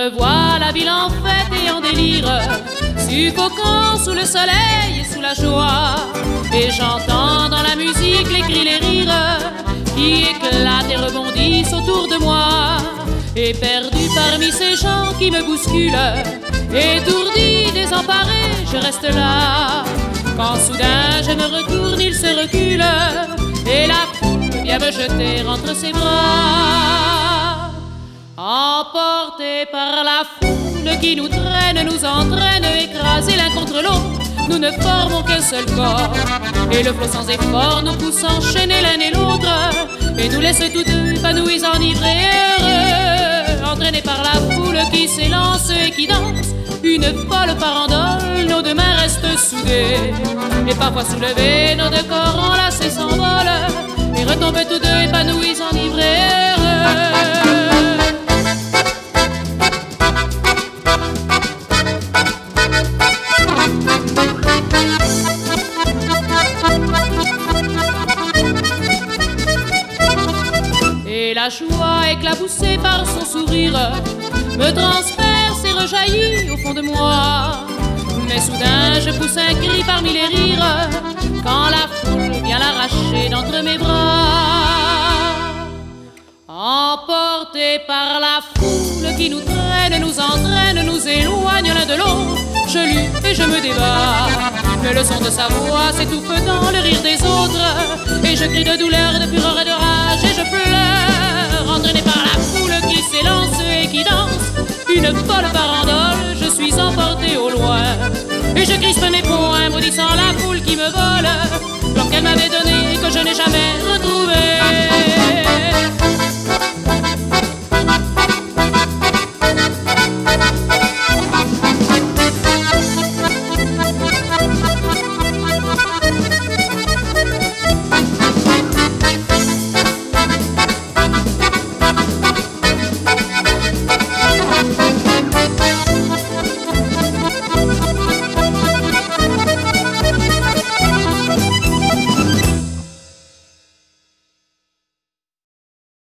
revois la ville en fête et en délire, suffoquant sous le soleil et sous la joie. Et j'entends dans la musique les cris, les rires qui éclatent et rebondissent autour de moi. Et perdu parmi ces gens qui me bousculent, étourdi, désemparé, je reste là. Quand soudain je me retourne, il se recule et la foule vient me jeter entre ses bras. Emportés par la foule qui nous traîne, nous entraîne, écrasés l'un contre l'autre, nous ne formons qu'un seul corps. Et le flot sans effort nous pousse enchaîner l'un et l'autre, et nous laisse tous deux épanouis, enivrés et heureux. Entraînés par la foule qui s'élance et qui danse une folle farandole, nos deux mains restent soudées. Et parfois soulevés, nos deux corps enlacés s'envolent, et retombent tous deux épanouis, enivrés et heureux. Et la joie éclaboussée par son sourire me transperce et rejaillit au fond de moi. Mais soudain je pousse un cri parmi les rires quand la foule vient l'arracher d'entre mes bras. Emportés par la foule qui nous traîne, nous entraîne, nous éloigne l'un de l'autre, je lutte et je me débat. Mais le son de sa voix s'étouffe dans le rire des autres, et je crie de douleur, de fureur et de rage, et je pleure. Entraîné par la foule qui s'élance et qui danse une folle farandole, je suis emporté au loin. Et je crispe mes poings, maudissant la foule qui me vole l'or qu'elle m'avait donné, que je n'ai jamais redonné.